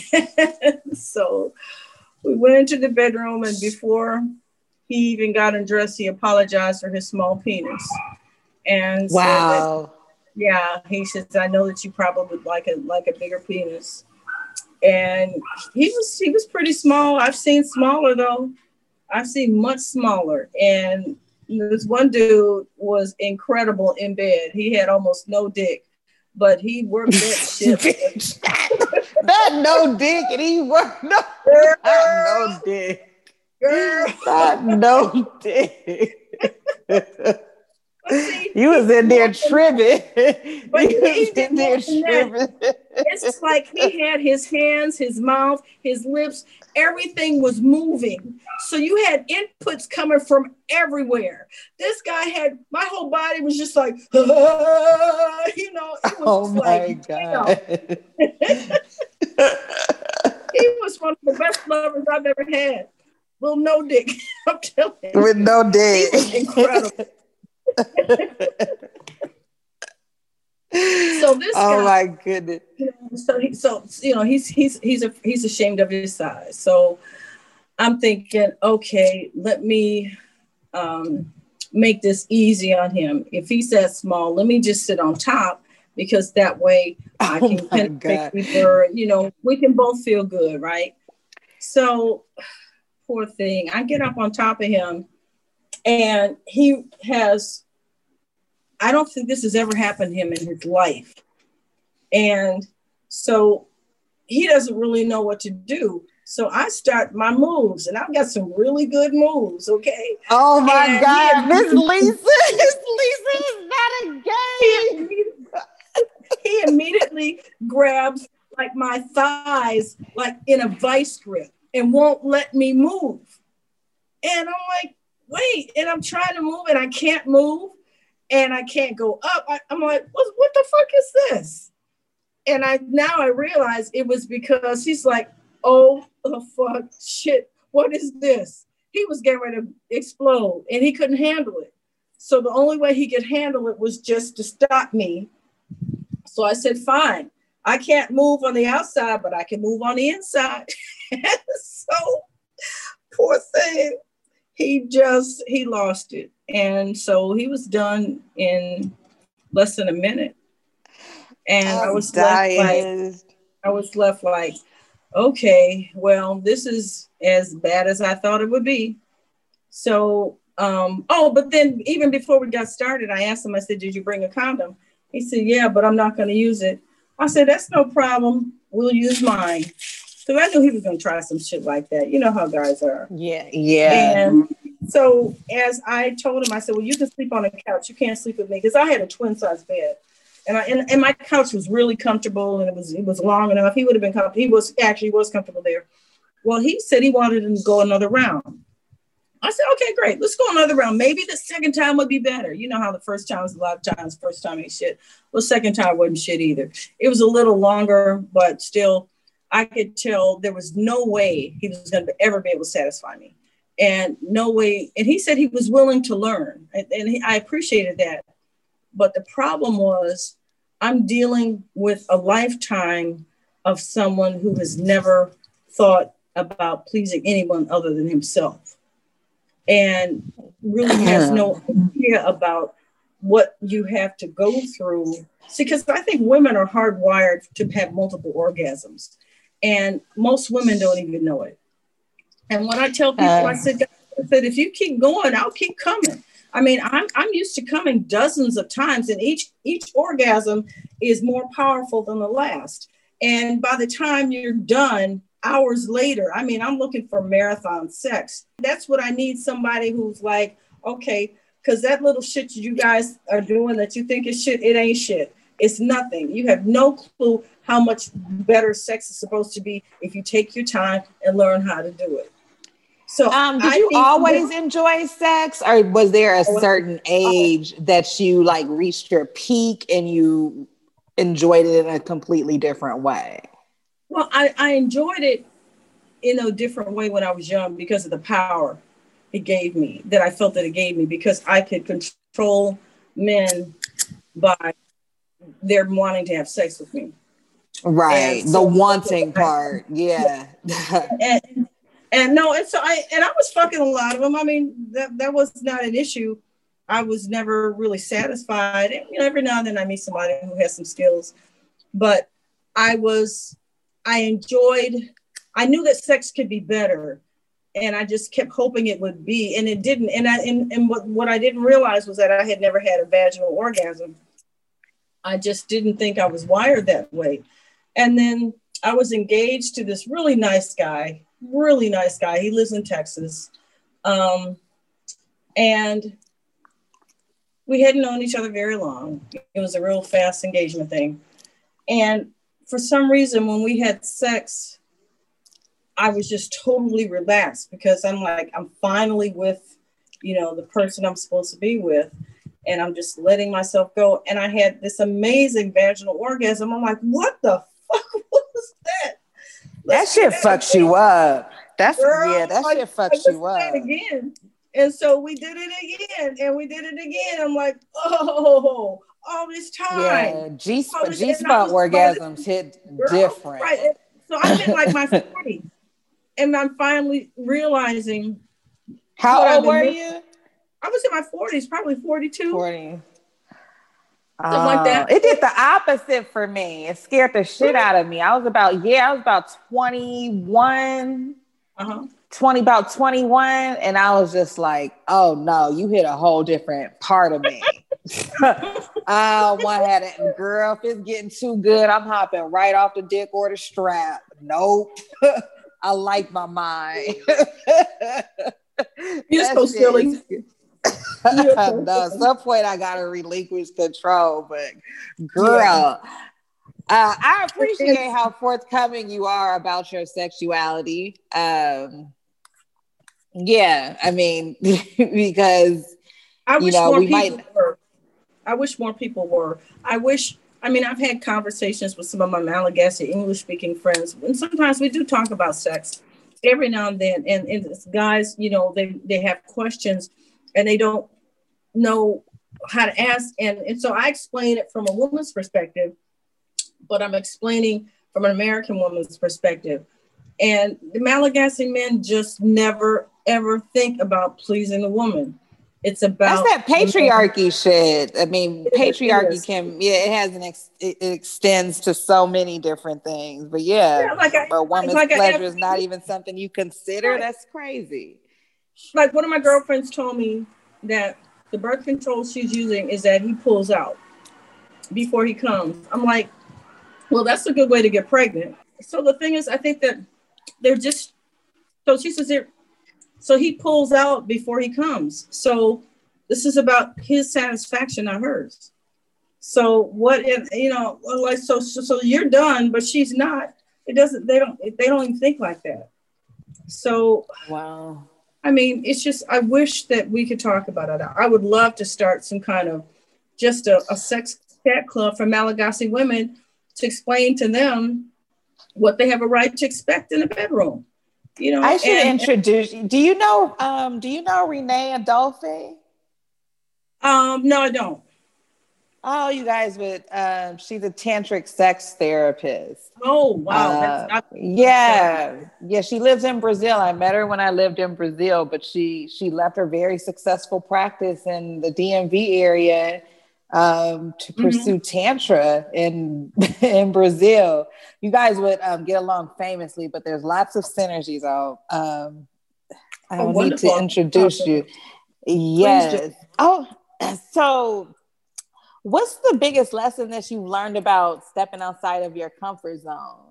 So we went into the bedroom, and before he even got undressed, he apologized for his small penis. And wow. He says, I know that you probably would like a bigger penis. And he was pretty small. I've seen smaller though. I've seen much smaller. And this one dude was incredible in bed. He had almost no dick, but he worked that shit. Not no dick, and he worked no dick. Girl. Not no dick. See, you was in there tripping. But you he was did in there more than that. tripping. It's like he had his hands, his mouth, his lips, everything was moving. So you had inputs coming from everywhere. This guy had, my whole body was just like, you know, it was Oh my like, God. he was one of the best lovers I've ever had. Well, no dick. I'm telling you. With no dick. He was incredible. So this oh guy, my goodness. He's ashamed of his size. So I'm thinking, okay, let me make this easy on him. If he's that small, let me just sit on top, because that way I can penetrate deeper. You know, we can both feel good, right? So poor thing, I get up on top of him, and he has, I don't think this has ever happened to him in his life. And so he doesn't really know what to do. So I start my moves, and I've got some really good moves, okay? Oh my God, Miss Lisa. Miss Lisa is not a game. He immediately grabs like my thighs, like in a vice grip, and won't let me move. And I'm like, wait, and I'm trying to move, and I can't move, and I can't go up. I'm like, what the fuck is this? And I realize it was because he's like, oh, the fuck, shit, what is this? He was getting ready to explode, and he couldn't handle it. So the only way he could handle it was just to stop me. So I said, fine, I can't move on the outside, but I can move on the inside. So poor thing, he lost it. And so he was done in less than a minute. And I was left like, okay, well, this is as bad as I thought it would be. So, but then even before we got started, I asked him, I said, did you bring a condom? He said, yeah, but I'm not going to use it. I said, that's no problem. We'll use mine. Because I knew he was going to try some shit like that. You know how guys are. Yeah. And so as I told him, I said, well, you can sleep on the couch. You can't sleep with me. Because I had a twin size bed. And my couch was really comfortable, and it was long enough. He would have been comfortable. He was comfortable there. Well, he said he wanted to go another round. I said, okay, great. Let's go another round. Maybe the second time would be better. You know how the first time was a lot of times, first time ain't shit. Well, second time wasn't shit either. It was a little longer, but still, I could tell there was no way he was going to ever be able to satisfy me. And no way. And he said he was willing to learn. I appreciated that. But the problem was, I'm dealing with a lifetime of someone who has never thought about pleasing anyone other than himself, and really has no idea about what you have to go through. See, because I think women are hardwired to have multiple orgasms, and most women don't even know it. And when I tell people, I said, if you keep going, I'll keep coming. I mean, I'm used to coming dozens of times, and each orgasm is more powerful than the last. And by the time you're done, hours later, I mean, I'm looking for marathon sex. That's what I need, somebody who's like, okay, because that little shit you guys are doing that you think is shit, it ain't shit. It's nothing. You have no clue how much better sex is supposed to be if you take your time and learn how to do it. So did you always enjoy sex, or was there a certain age that you like reached your peak and you enjoyed it in a completely different way? Well, I enjoyed it in a different way when I was young because of the power it gave me, that I felt that it gave me, because I could control men by their wanting to have sex with me. Right. And the wanting part. Yeah. And so I was fucking a lot of them. I mean, that was not an issue. I was never really satisfied. And, you know, every now and then I meet somebody who has some skills, but I knew that sex could be better, and I just kept hoping it would be, and it didn't. And what I didn't realize was that I had never had a vaginal orgasm. I just didn't think I was wired that way. And then I was engaged to this really nice guy. He lives in Texas. And We hadn't known each other very long. It was a real fast engagement thing. And for some reason, when we had sex, I was just totally relaxed because I'm like, I'm finally with, the person I'm supposed to be with. And I'm just letting myself go. And I had this amazing vaginal orgasm. I'm like, what the fuck was that? That shit fucks you up. That shit fucks you up. Again. And so we did it again and we did it again. I'm like, oh, all this time. Yeah, G-spot orgasms hit different. Right. So I'm in like my 40s and I'm finally realizing. How old were you? I was in my 40s, probably 42. 40. Something like that. It did the opposite for me. It scared the shit out of me. I was about 21. About 21. And I was just like, oh no, you hit a whole different part of me. I want had it. Girl, if it's getting too good, I'm hopping right off the dick or the strap. Nope. I like my mind. You're so silly. No, at some point I gotta relinquish control, but girl, I appreciate how forthcoming you are about your sexuality. I mean, because I wish more people were. I've had conversations with some of my Malagasy English speaking friends, and sometimes we do talk about sex every now and then. And guys, they have questions and they don't know how to ask. And so I explain it from a woman's perspective, but I'm explaining from an American woman's perspective. And the Malagasy men just never, ever think about pleasing the woman. It's about that's that patriarchy shit. I mean, patriarchy it extends to so many different things. But for a woman's pleasure is not even something you consider. Right. That's crazy. Like one of my girlfriends told me that the birth control she's using is that he pulls out before he comes. I'm like, well, that's a good way to get pregnant. So the thing is, I think that they're just, so she says, so he pulls out before he comes. So this is about his satisfaction, not hers. So what if, so you're done, but she's not. They don't even think like that. So, wow. I mean, it's just, I wish that we could talk about it. I would love to start some kind of just a sex chat club for Malagasy women to explain to them what they have a right to expect in the bedroom. I should introduce you. Do you know Renee Adolphe? No, I don't. Oh, you guys she's a tantric sex therapist. Oh, wow. She lives in Brazil. I met her when I lived in Brazil, but she left her very successful practice in the DMV area to pursue Tantra in Brazil. You guys would get along famously, but there's lots of synergies. I will need to introduce you. Yes. Oh, so what's the biggest lesson that you learned about stepping outside of your comfort zone?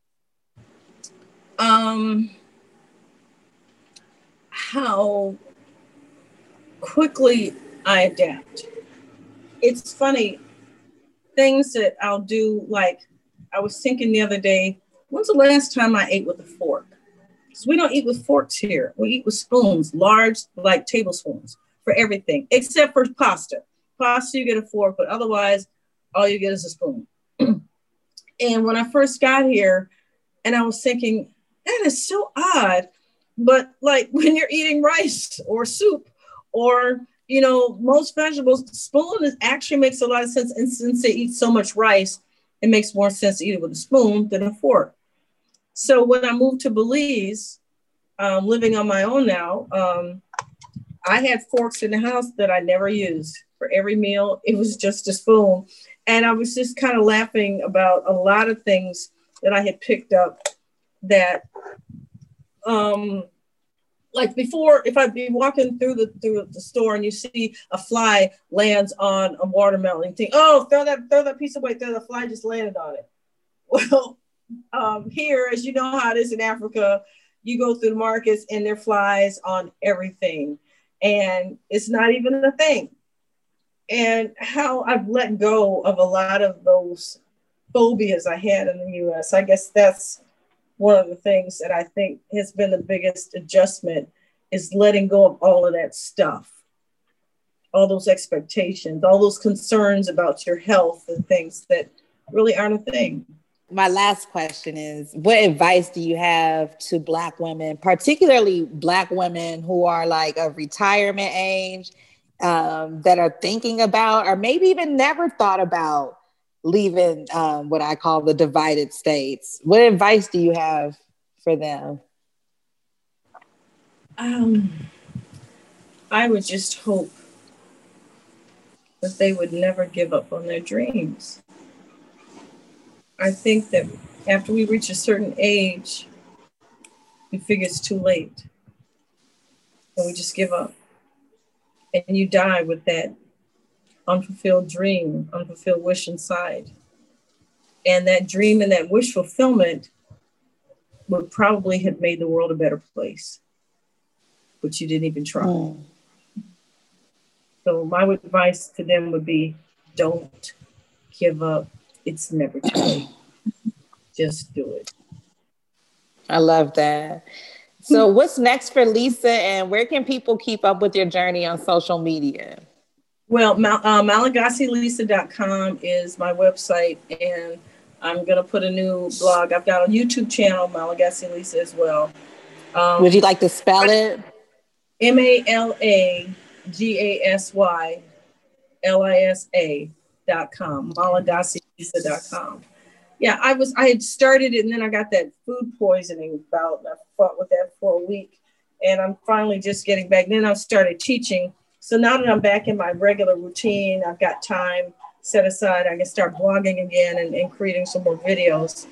How quickly I adapt. It's funny, things that I'll do, like I was thinking the other day, when's the last time I ate with a fork? Because we don't eat with forks here. We eat with spoons, large, like tablespoons for everything, except for pasta. Pasta, you get a fork, but otherwise, all you get is a spoon. And when I first got here, and I was thinking, that is so odd. But like when you're eating rice or soup or, most vegetables, spoon actually makes a lot of sense. And since they eat so much rice, it makes more sense to eat it with a spoon than a fork. So when I moved to Belize, living on my own now, I had forks in the house that I never used. For every meal, it was just a spoon. And I was just kind of laughing about a lot of things that I had picked up that, like before, if I'd be walking through the store and you see a fly lands on a watermelon, you think, oh, throw that piece away, the fly just landed on it. Well, here, as you know how it is in Africa, you go through the markets and there are flies on everything. And it's not even a thing. and how I've let go of a lot of those phobias I had in the US. I guess that's one of the things that I think has been the biggest adjustment, is letting go of all of that stuff, all those expectations, all those concerns about your health and things that really aren't a thing. My last question is, what advice do you have to Black women, particularly Black women who are like of retirement age, that are thinking about, or maybe even never thought about leaving what I call the divided states? What advice do you have for them? I would just hope that they would never give up on their dreams. I think that after we reach a certain age, we figure it's too late. And we just give up. And you die with that unfulfilled dream, unfulfilled wish inside. And that dream and that wish fulfillment would probably have made the world a better place, but you didn't even try. So my advice to them would be, don't give up. It's never too late. Just do it. I love that. So what's next for Lisa, and where can people keep up with your journey on social media? Well, MalagassyLisa.com is my website, and I'm going to put a new blog. I've got a YouTube channel, Malagasy Lisa, as well. Would you like to spell it? MalagassyLisa.com, MalagassyLisa.com. Yeah, I had started it, and then I got that food poisoning bout, and I fought with that for a week, and I'm finally just getting back. Then I started teaching. So now that I'm back in my regular routine, I've got time set aside, I can start blogging again and creating some more videos.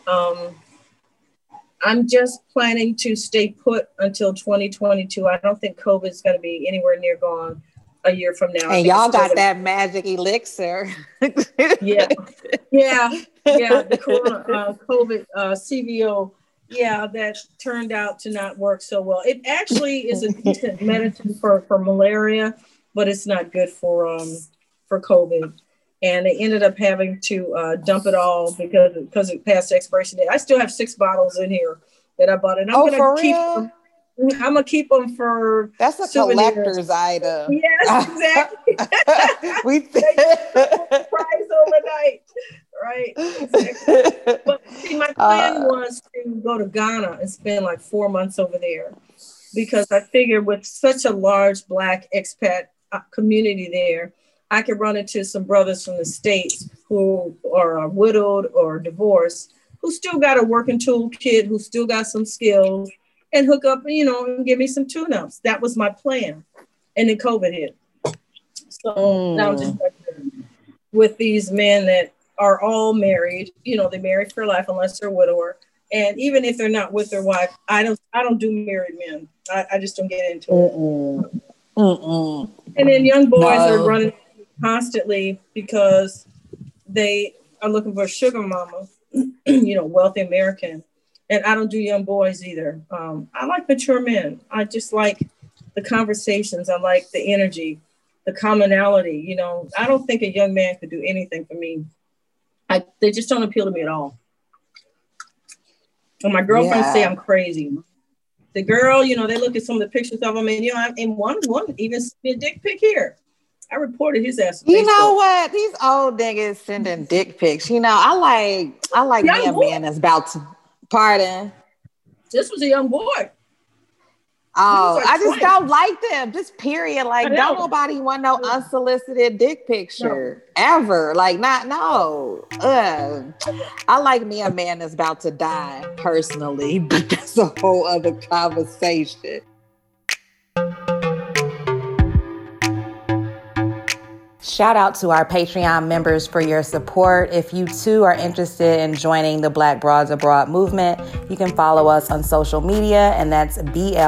I'm just planning to stay put until 2022. I don't think COVID is going to be anywhere near gone a year from now. And y'all got that magic elixir. Yeah. The COVID CVO. Yeah, that turned out to not work so well. It actually is a decent medicine for malaria, but it's not good for COVID. And they ended up having to dump it all because it passed the expiration date. I still have 6 bottles in here that I bought, and I'm gonna keep them for. That's a souvenirs. Collector's item. Yes, exactly. We prize overnight, right? Exactly. But see, my plan was to go to Ghana and spend like 4 months over there, because I figured with such a large Black expat community there, I could run into some brothers from the States who are widowed or divorced, who still got a working toolkit, who still got some skills, and hook up, and give me some tune-ups. That was my plan. And then COVID hit. So now I'm just with these men that are all married, they married for life unless they're a widower. And even if they're not with their wife, I don't do married men. I just don't get into it. And then young boys are running constantly because they are looking for a sugar mama, wealthy American. And I don't do young boys either. I like mature men. I just like the conversations. I like the energy, the commonality. I don't think a young man could do anything for me. They just don't appeal to me at all. And my girlfriends say I'm crazy. The girl, they look at some of the pictures of them, and one even sent me a dick pic here. I reported his ass. You know what? These old niggas sending dick pics. I like me a man that's about to. Pardon? This was a young boy. Oh, I just don't like them. Just period. Like, don't nobody want no unsolicited dick picture ever. Like, no. I like me a man that's about to die personally, but that's a whole other conversation. Shout out to our Patreon members for your support. If you too are interested in joining the Black Broads Abroad movement, you can follow us on social media, and that's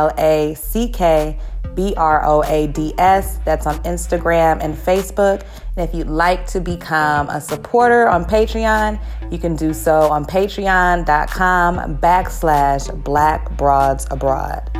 BLACKBROADS. That's on Instagram and Facebook. And if you'd like to become a supporter on Patreon, you can do so on patreon.com/Black Broads Abroad.